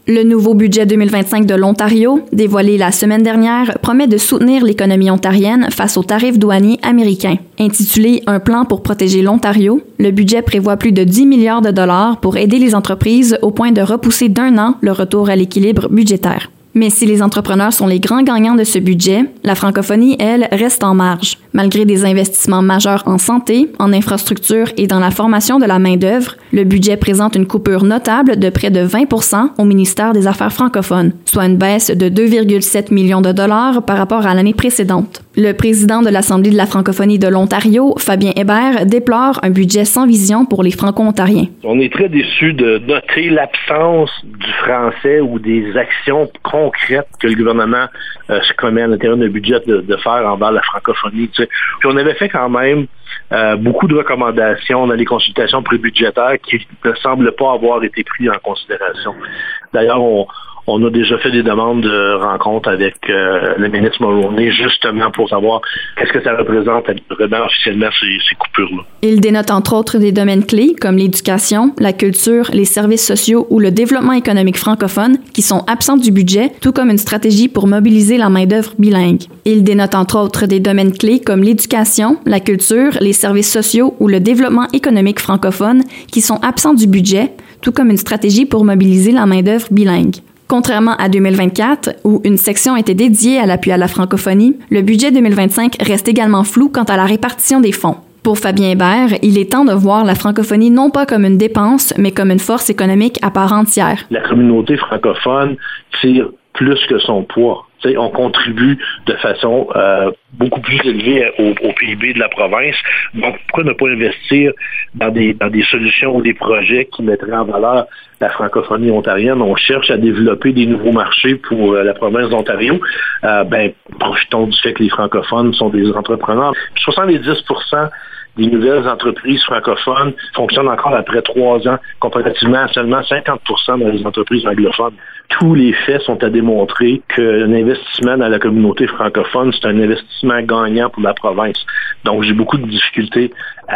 Le nouveau budget 2025 de l'Ontario, dévoilé la semaine dernière, promet de soutenir l'économie ontarienne face aux tarifs douaniers américains. Intitulé « Un plan pour protéger l'Ontario », le budget prévoit plus de 10 milliards de dollars pour aider les entreprises au point de repousser d'1 an le retour à l'équilibre budgétaire. Mais si les entrepreneurs sont les grands gagnants de ce budget, la francophonie, elle, reste en marge. Malgré des investissements majeurs en santé, en infrastructure et dans la formation de la main-d'œuvre, le budget présente une coupure notable de près de 20 % au ministère des Affaires francophones, soit une baisse de 2,7 millions de dollars par rapport à l'année précédente. Le président de l'Assemblée de la francophonie de l'Ontario, Fabien Hébert, déplore un budget sans vision pour les Franco-ontariens. On est très déçus de noter l'absence du français ou des actions concrètes que le gouvernement se commet à l'intérieur d'un budget de faire envers la francophonie. Tu sais. Puis on avait fait quand même beaucoup de recommandations dans les consultations prébudgétaires qui ne semblent pas avoir été prises en considération. D'ailleurs, on a déjà fait des demandes de rencontres avec le ministre Mulroney justement pour savoir qu'est-ce que ça représente vraiment officiellement ces coupures-là. Il dénote entre autres des domaines clés comme l'éducation, la culture, les services sociaux ou le développement économique francophone qui sont absents du budget, tout comme une stratégie pour mobiliser la main-d'œuvre bilingue. Il dénote entre autres des domaines clés comme l'éducation, la culture, les services sociaux ou le développement économique francophone qui sont absents du budget, tout comme une stratégie pour mobiliser la main-d'œuvre bilingue. Contrairement à 2024, où une section était dédiée à l'appui à la francophonie, le budget 2025 reste également flou quant à la répartition des fonds. Pour Fabien Hébert, il est temps de voir la francophonie non pas comme une dépense, mais comme une force économique à part entière. La communauté francophone tire plus que son poids. T'sais, on contribue de façon beaucoup plus élevée au PIB de la province. Donc, pourquoi ne pas investir dans des solutions ou des projets qui mettraient en valeur la francophonie ontarienne? On cherche à développer des nouveaux marchés pour la province d'Ontario. Profitons du fait que les francophones sont des entrepreneurs. Puis 70% des nouvelles entreprises francophones fonctionnent encore après 3 ans, comparativement à seulement 50% dans les entreprises anglophones. Tous les faits sont à démontrer qu'un investissement dans la communauté francophone, c'est un investissement gagnant pour la province. Donc, j'ai beaucoup de difficultés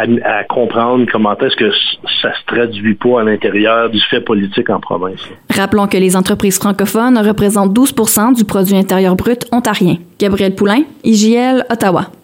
à comprendre comment est-ce que ça se traduit pas à l'intérieur du fait politique en province. Rappelons que les entreprises francophones représentent 12% du produit intérieur brut ontarien. Gabrielle Poulain, IJL, Ottawa.